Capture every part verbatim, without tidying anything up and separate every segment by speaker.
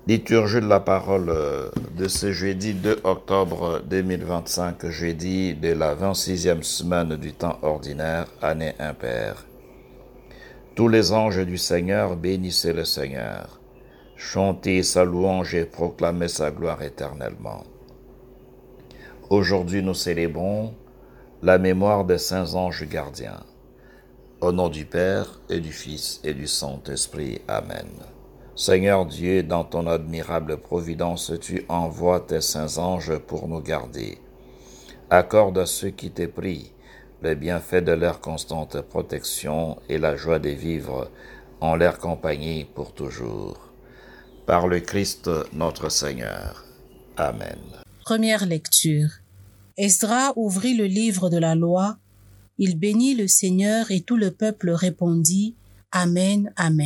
Speaker 1: Liturgie de la parole de ce jeudi deux octobre deux mille vingt-cinq, jeudi de la vingt-sixième semaine du temps ordinaire, année impaire. Tous les anges du Seigneur, bénissez le Seigneur. Chantez sa louange et proclamez sa gloire éternellement. Aujourd'hui, nous célébrons la mémoire des saints anges gardiens. Au nom du Père et du Fils et du Saint-Esprit. Amen. Seigneur Dieu, dans ton admirable providence, tu envoies tes saints anges pour nous garder. Accorde à ceux qui t'aient pris le bienfait de leur constante protection et la joie de vivre en leur compagnie pour toujours. Par le Christ notre Seigneur. Amen.
Speaker 2: Première lecture. Esdras ouvrit le livre de la loi. Il bénit le Seigneur et tout le peuple répondit « Amen, Amen ».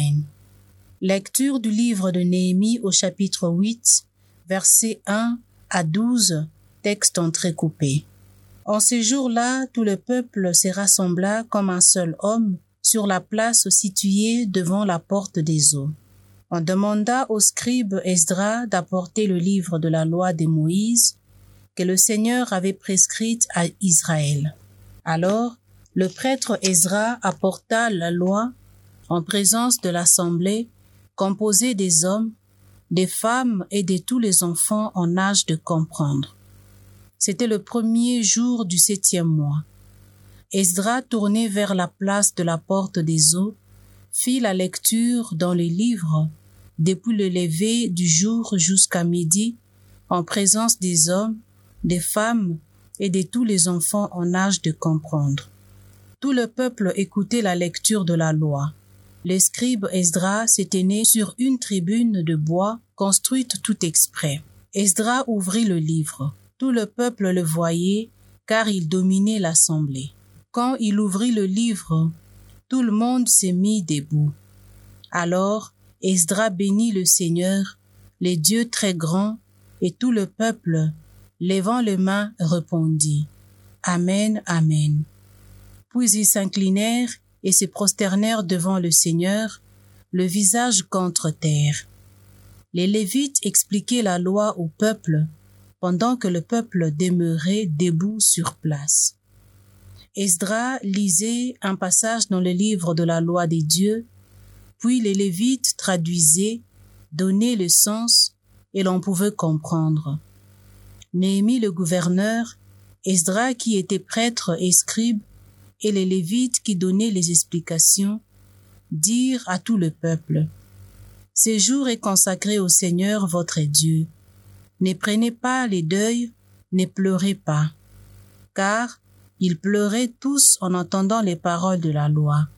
Speaker 2: Lecture du livre de Néhémie au chapitre huit, versets un à douze, texte entrecoupé. En ces jours-là, tout le peuple se rassembla comme un seul homme sur la place située devant la porte des eaux. On demanda au scribe Esdras d'apporter le livre de la loi de Moïse que le Seigneur avait prescrite à Israël. Alors, le prêtre Esdras apporta la loi en présence de l'assemblée composée des hommes, des femmes et de tous les enfants en âge de comprendre. C'était le premier jour du septième mois. Esdras, tourné vers la place de la porte des eaux, fit la lecture dans les livres depuis le lever du jour jusqu'à midi, en présence des hommes, des femmes et de tous les enfants en âge de comprendre. Tout le peuple écoutait la lecture de la loi. Le scribe Esdras se tenait sur une tribune de bois construite tout exprès. Esdras ouvrit le livre. Tout le peuple le voyait, car il dominait l'assemblée. Quand il ouvrit le livre, tout le monde s'est mis debout. Alors, Esdras bénit le Seigneur, le Dieu très grand, et tout le peuple, levant les mains, répondit « Amen, Amen ». Puis ils s'inclinèrent et se prosternèrent devant le Seigneur, le visage contre terre. Les Lévites expliquaient la loi au peuple, pendant que le peuple demeurait debout sur place. Esdras lisait un passage dans le livre de la loi des dieux, puis les Lévites traduisaient, donnaient le sens, et l'on pouvait comprendre. Néhémie le gouverneur, Esdras qui était prêtre et scribe, et les Lévites qui donnaient les explications, dirent à tout le peuple, « Ce jour est consacré au Seigneur votre Dieu. Ne prenez pas les deuils, ne pleurez pas. » Car ils pleuraient tous en entendant les paroles de la loi.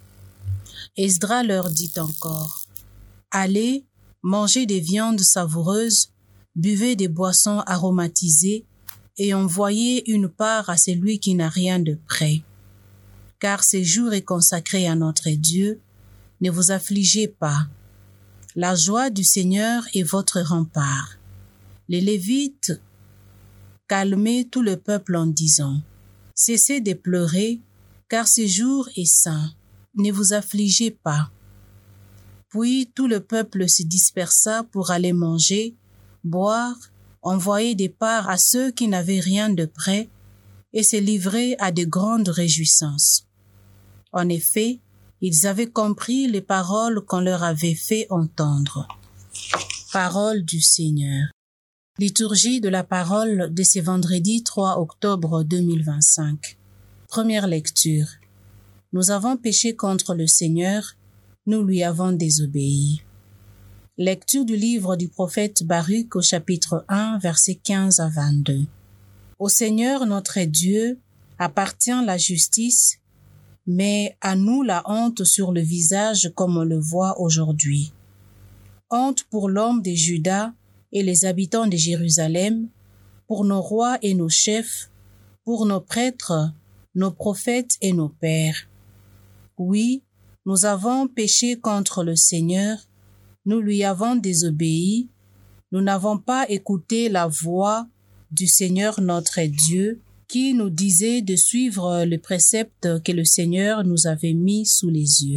Speaker 2: Esdras leur dit encore, « Allez, mangez des viandes savoureuses, buvez des boissons aromatisées, et envoyez une part à celui qui n'a rien de prêt. Car ce jour est consacré à notre Dieu, ne vous affligez pas. La joie du Seigneur est votre rempart. » Les Lévites calmaient tout le peuple en disant, « Cessez de pleurer, car ce jour est saint, ne vous affligez pas. » Puis tout le peuple se dispersa pour aller manger, boire, envoyer des parts à ceux qui n'avaient rien de prêt, et se livrer à de grandes réjouissances. En effet, ils avaient compris les paroles qu'on leur avait fait entendre. Parole du Seigneur. Liturgie de la parole de ce vendredi trois octobre deux mille vingt-cinq. Première lecture. Nous avons péché contre le Seigneur, nous lui avons désobéi. Lecture du livre du prophète Baruch au chapitre un, versets quinze à vingt-deux. Au Seigneur notre Dieu appartient la justice, mais à nous la honte sur le visage comme on le voit aujourd'hui. Honte pour l'homme de Juda et les habitants de Jérusalem, pour nos rois et nos chefs, pour nos prêtres, nos prophètes et nos pères. Oui, nous avons péché contre le Seigneur, nous lui avons désobéi, nous n'avons pas écouté la voix du Seigneur notre Dieu, qui nous disait de suivre le précepte que le Seigneur nous avait mis sous les yeux.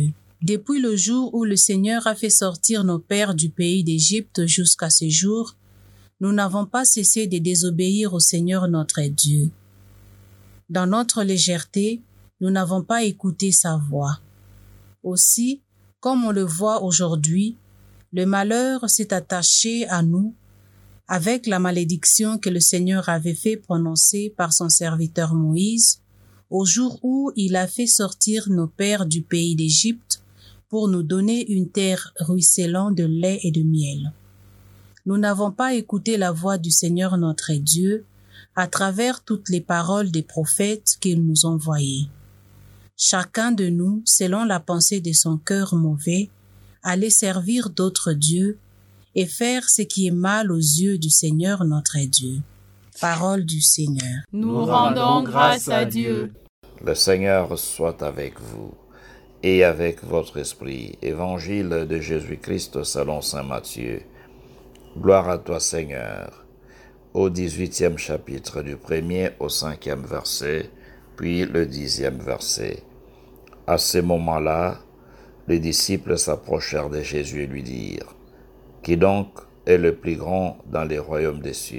Speaker 2: Depuis le jour où le Seigneur a fait sortir nos pères du pays d'Égypte jusqu'à ce jour, nous n'avons pas cessé de désobéir au Seigneur notre Dieu. Dans notre légèreté, nous n'avons pas écouté sa voix. Aussi, comme on le voit aujourd'hui, le malheur s'est attaché à nous avec la malédiction que le Seigneur avait fait prononcer par son serviteur Moïse au jour où il a fait sortir nos pères du pays d'Égypte pour nous donner une terre ruisselant de lait et de miel. Nous n'avons pas écouté la voix du Seigneur notre Dieu à travers toutes les paroles des prophètes qu'il nous envoyait. Chacun de nous, selon la pensée de son cœur mauvais, allait servir d'autres dieux et faire ce qui est mal aux yeux du Seigneur notre Dieu. Parole du Seigneur.
Speaker 3: Nous rendons grâce à Dieu.
Speaker 1: Le Seigneur soit avec vous et avec votre esprit. Évangile de Jésus-Christ selon saint Matthieu. Gloire à toi, Seigneur. Au dix-huitième chapitre, du premier au cinquième verset, puis le dixième verset. À ce moment-là, les disciples s'approchèrent de Jésus et lui dirent : Qui donc est le plus grand dans les royaumes des cieux ?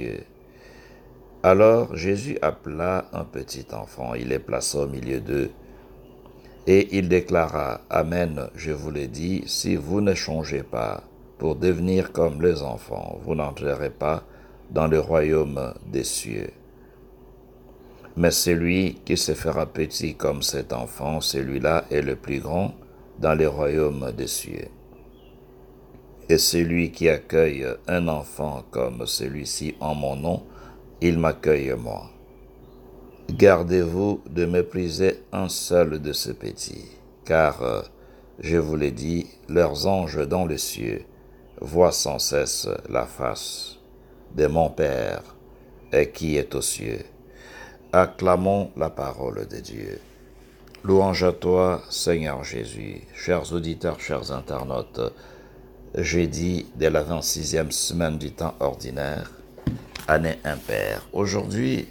Speaker 1: Alors Jésus appela un petit enfant, il les plaça au milieu d'eux, et il déclara : Amen, je vous le dis, si vous ne changez pas pour devenir comme les enfants, vous n'entrerez pas dans le royaume des cieux. Mais celui qui se fera petit comme cet enfant, celui-là est le plus grand dans le royaume des cieux. Et celui qui accueille un enfant comme celui-ci en mon nom, il m'accueille moi. Gardez-vous de mépriser un seul de ces petits, car, euh, je vous l'ai dit, leurs anges dans les cieux voient sans cesse la face de mon Père et qui est aux cieux. Acclamons la parole de Dieu. Louange à toi, Seigneur Jésus. Chers auditeurs, chers internautes, jeudi de la vingt-sixième semaine du temps ordinaire, année impaire. Aujourd'hui,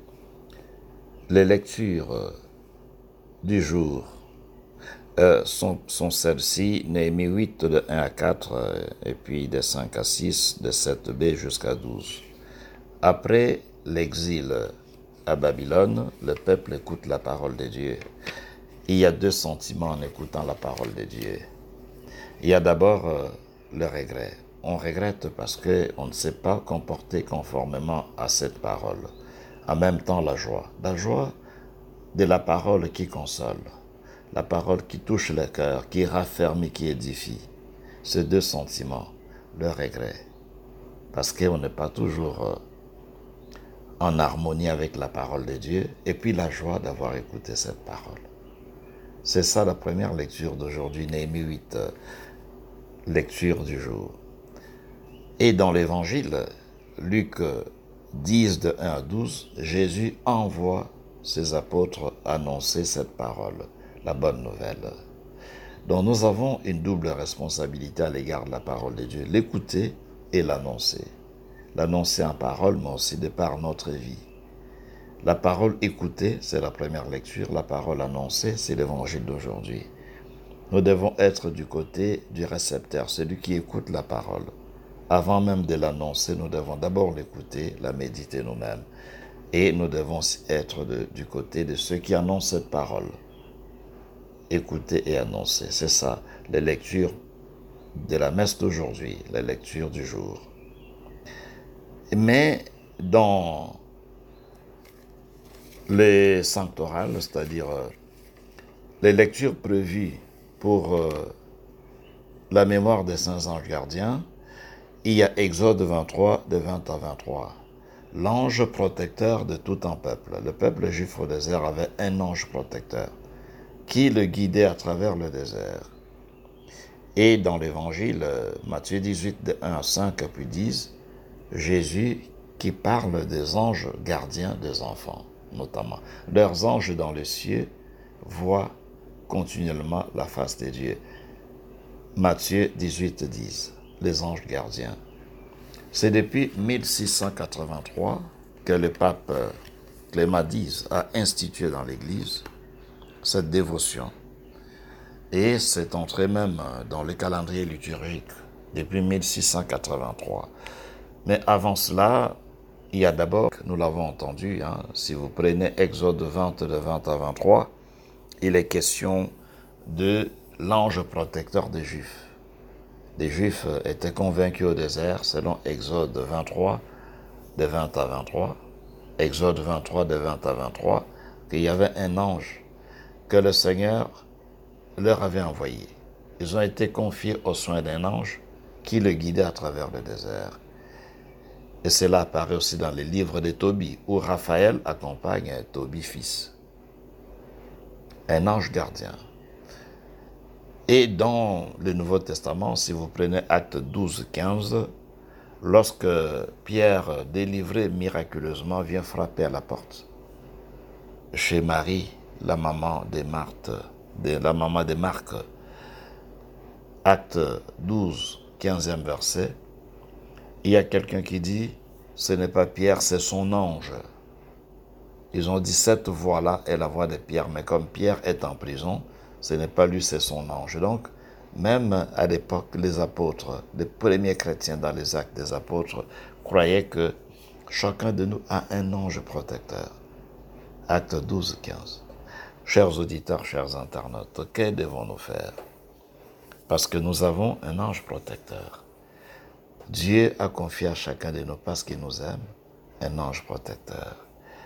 Speaker 1: les lectures du jour euh, sont, sont celles-ci, Néhémie huit de un à quatre, euh, et puis de cinq à six, de sept b jusqu'à douze. Après l'exil à Babylone, le peuple écoute la parole de Dieu. Il y a deux sentiments en écoutant la parole de Dieu. Il y a d'abord euh, le regret. On regrette parce qu'on ne s'est pas comporté conformément à cette parole. En même temps, la joie. La joie de la parole qui console. La parole qui touche le cœur, qui raffermit, qui édifie. Ces deux sentiments, le regret. Parce qu'on n'est pas toujours euh, en harmonie avec la parole de Dieu. Et puis la joie d'avoir écouté cette parole. C'est ça la première lecture d'aujourd'hui, Néhémie huit, euh, lecture du jour. Et dans l'évangile, Luc dix de un à douze, Jésus envoie ses apôtres annoncer cette parole, la bonne nouvelle. Donc nous avons une double responsabilité à l'égard de la parole de Dieu, l'écouter et l'annoncer. L'annoncer en parole, mais aussi de par notre vie. La parole écoutée, c'est la première lecture. La parole annoncée, c'est l'évangile d'aujourd'hui. Nous devons être du côté du récepteur, celui qui écoute la parole. Avant même de l'annoncer, nous devons d'abord l'écouter, la méditer nous-mêmes. Et nous devons être de, du côté de ceux qui annoncent cette parole. Écouter et annoncer, c'est ça, les lectures de la messe d'aujourd'hui, les lectures du jour. Mais dans les sanctorales, c'est-à-dire euh, les lectures prévues pour euh, la mémoire des saints anges gardiens, il y a Exode vingt-trois, de vingt à vingt-trois. L'ange protecteur de tout un peuple. Le peuple juif au désert avait un ange protecteur qui le guidait à travers le désert. Et dans l'évangile, Matthieu dix-huit, de un à cinq, puis dix, Jésus qui parle des anges gardiens des enfants, notamment. Leurs anges dans les cieux voient continuellement la face de Dieu. Matthieu dix-huit, dix. Les anges gardiens. C'est depuis mille six cent quatre-vingt-trois que le pape Clément dix a institué dans l'Église cette dévotion. Et c'est entré même dans le calendrier liturgique depuis mille six cent quatre-vingt-trois. Mais avant cela, il y a d'abord, nous l'avons entendu, hein, si vous prenez Exode vingt de vingt à vingt-trois, il est question de l'ange protecteur des Juifs. Les Juifs étaient convaincus au désert, selon Exode vingt-trois, de vingt à vingt-trois, Exode vingt-trois, de vingt à vingt-trois, qu'il y avait un ange que le Seigneur leur avait envoyé. Ils ont été confiés aux soins d'un ange qui le guidait à travers le désert. Et cela apparaît aussi dans les livres de Tobie, où Raphaël accompagne Tobie fils. Un ange gardien. Et dans le Nouveau Testament, si vous prenez Actes douze, quinze, lorsque Pierre, délivré miraculeusement, vient frapper à la porte, chez Marie, la maman de Marthe, de la maman de Marc, Acte douze, quinzième verset, il y a quelqu'un qui dit, ce n'est pas Pierre, c'est son ange. Ils ont dit, cette voix-là est la voix de Pierre, mais comme Pierre est en prison, ce n'est pas lui, c'est son ange. Donc, même à l'époque, les apôtres, les premiers chrétiens dans les actes des apôtres, croyaient que chacun de nous a un ange protecteur. Acte douze, quinze. Chers auditeurs, chers internautes, que devons-nous faire? Parce que nous avons un ange protecteur. Dieu a confié à chacun de nous, parce qu'il nous aime, un ange protecteur.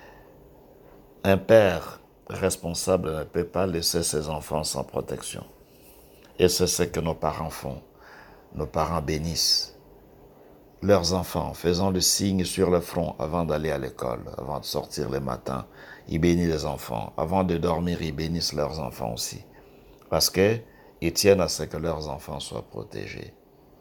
Speaker 1: Un père responsable ne peut pas laisser ses enfants sans protection. Et c'est ce que nos parents font. Nos parents bénissent leurs enfants, faisant le signe sur le front avant d'aller à l'école, avant de sortir le matin. Ils bénissent les enfants. Avant de dormir, ils bénissent leurs enfants aussi. Parce qu'ils tiennent à ce que leurs enfants soient protégés.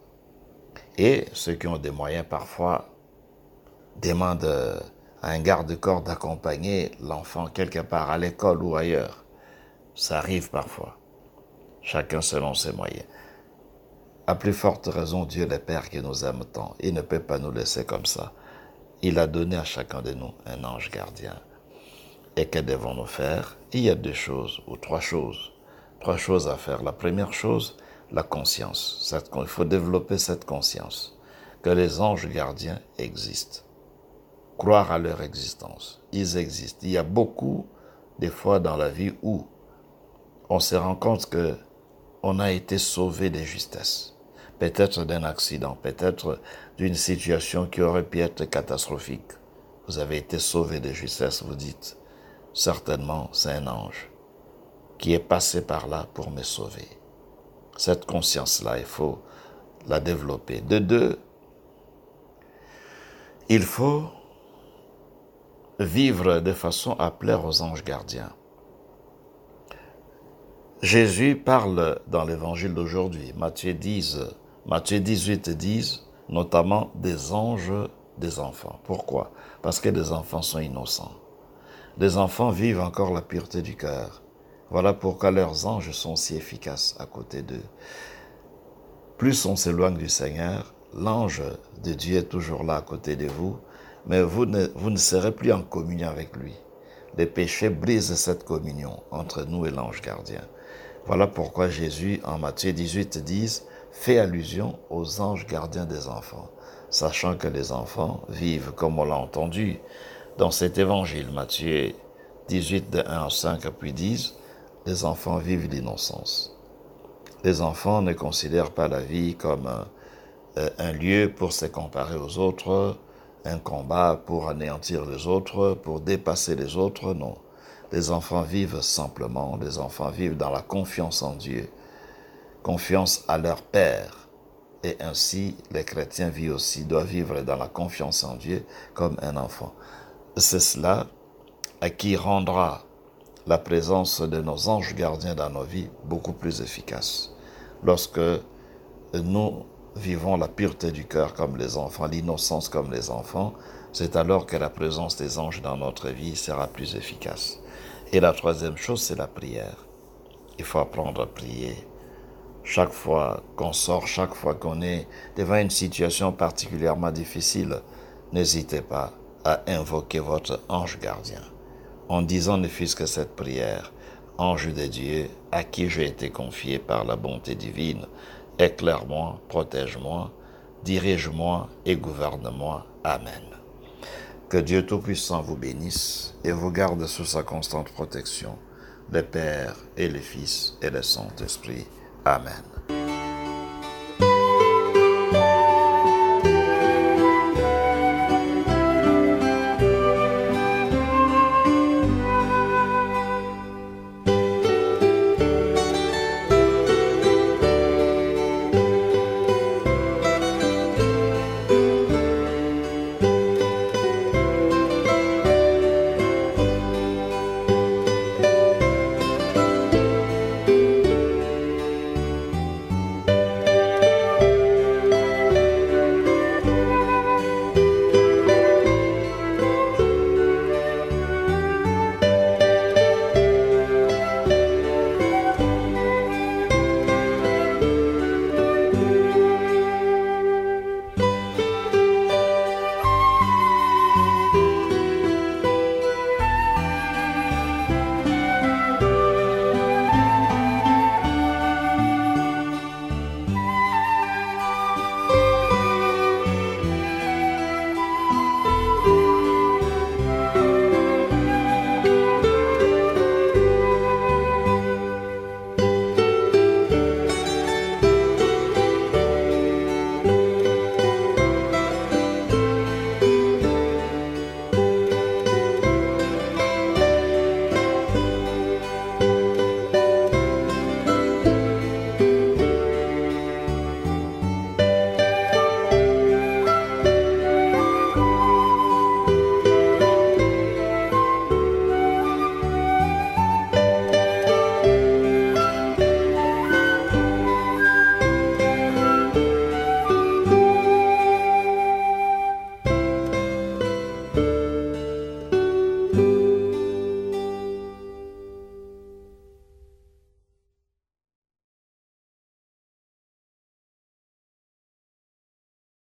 Speaker 1: Et ceux qui ont des moyens, parfois, demandent à un garde-corps d'accompagner l'enfant quelque part à l'école ou ailleurs. Ça arrive parfois. Chacun selon ses moyens. À plus forte raison, Dieu le Père qui nous aime tant, il ne peut pas nous laisser comme ça. Il a donné à chacun de nous un ange gardien. Et que devons-nous faire? Il y a deux choses, ou trois choses. Trois choses à faire. La première chose, la conscience. Cette, il faut développer cette conscience, que les anges gardiens existent. Croire à leur existence. Ils existent. Il y a beaucoup, des fois dans la vie, où on se rend compte que on a été sauvé de justesse. Peut-être d'un accident, peut-être d'une situation qui aurait pu être catastrophique. Vous avez été sauvé de justesse, vous dites, certainement c'est un ange qui est passé par là pour me sauver. Cette conscience-là, il faut la développer. De deux, il faut vivre de façon à plaire aux anges gardiens. Jésus parle dans l'évangile d'aujourd'hui, Matthieu dix, Matthieu dix-huit, dix, notamment des anges des enfants. Pourquoi? Parce que les enfants sont innocents. Les enfants vivent encore la pureté du cœur. Voilà pourquoi leurs anges sont si efficaces à côté d'eux. Plus on s'éloigne du Seigneur, l'ange de Dieu est toujours là à côté de vous, mais vous ne, vous ne serez plus en communion avec lui. Les péchés brisent cette communion entre nous et l'ange gardien. Voilà pourquoi Jésus, en Matthieu dix-huit, dix, fait allusion aux anges gardiens des enfants, sachant que les enfants vivent, comme on l'a entendu dans cet évangile, Matthieu dix-huit, de un à cinq, puis dix, les enfants vivent l'innocence. Les enfants ne considèrent pas la vie comme un, un lieu pour se comparer aux autres, un combat pour anéantir les autres, pour dépasser les autres, non. Les enfants vivent simplement, les enfants vivent dans la confiance en Dieu, confiance à leur Père. Et ainsi, les chrétiens vivent aussi, doivent vivre dans la confiance en Dieu comme un enfant. C'est cela qui rendra la présence de nos anges gardiens dans nos vies beaucoup plus efficace. Lorsque nous vivons la pureté du cœur comme les enfants, l'innocence comme les enfants, c'est alors que la présence des anges dans notre vie sera plus efficace. Et la troisième chose, c'est la prière. Il faut apprendre à prier. Chaque fois qu'on sort, chaque fois qu'on est devant une situation particulièrement difficile, n'hésitez pas à invoquer votre ange gardien. En disant ne fût-ce que cette prière, Ange de Dieu, à qui j'ai été confié par la bonté divine, éclaire-moi, protège-moi, dirige-moi et gouverne-moi. Amen. Que Dieu Tout-Puissant vous bénisse et vous garde sous sa constante protection, le Père et le Fils et le Saint-Esprit. Amen.